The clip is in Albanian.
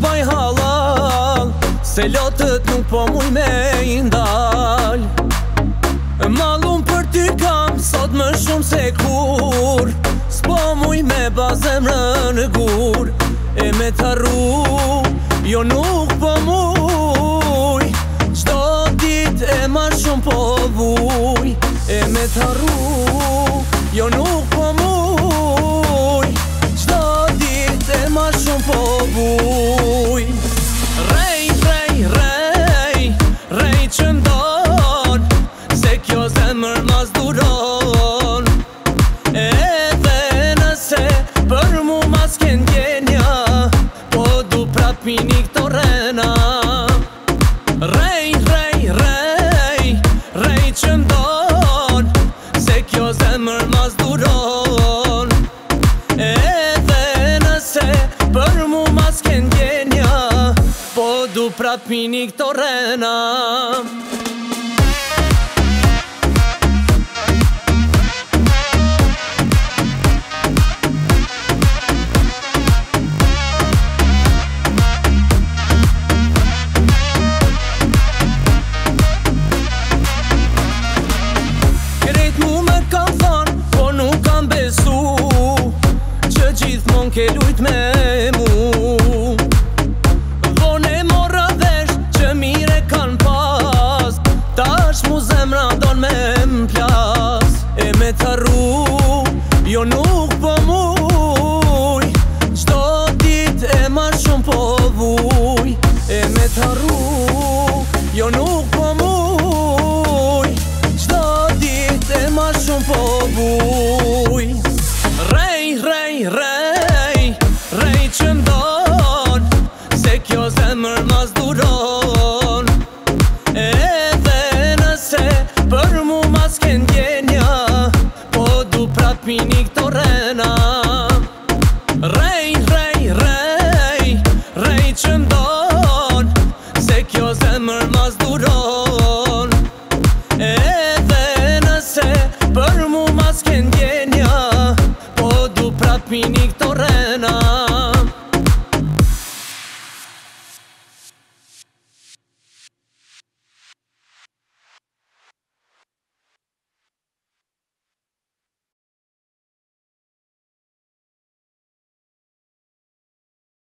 baj halal, se lotët nuk po muj me indal. Mallum për ty kam sot më shumë se kur, s'po muj me ba zemrën në gur. E me t'arru, jo nuk po muj, qdo dit e ma shumë po vuj. E me t'arru, jo nuk po muj, qdo dit e ma shumë po vuj. Rej, rej, rej, rej që ndon, se kjo zemër mas duron. Edhe nëse për mu mas ken gjenja, po du prap mini këto rena. Rej, rej, rej, rej që ndon, se kjo zemër mas duron. Edhe nëse për mu mas ken gjenja, po du prap mini këto rena. Ke lujt me mu, vone mora vesh që mire kan pas, tash mu zemra don me m'plas. E me t'arru, jo nuk po muj, qdo dit e ma shumë po vuj. E me t'arru, jo nuk po muj, qdo dit e ma shumë po vuj. Rej, rej, rej, rej që ndon, se kjo zemër mas duron. Edhe nëse për mu mas ken gjenja, po du prap mini këto rena. Rej, rej, rej, rej që ndon, se kjo zemër mas duron. Edhe nëse për mu mas ken gjenja, po du prap mini këto rena.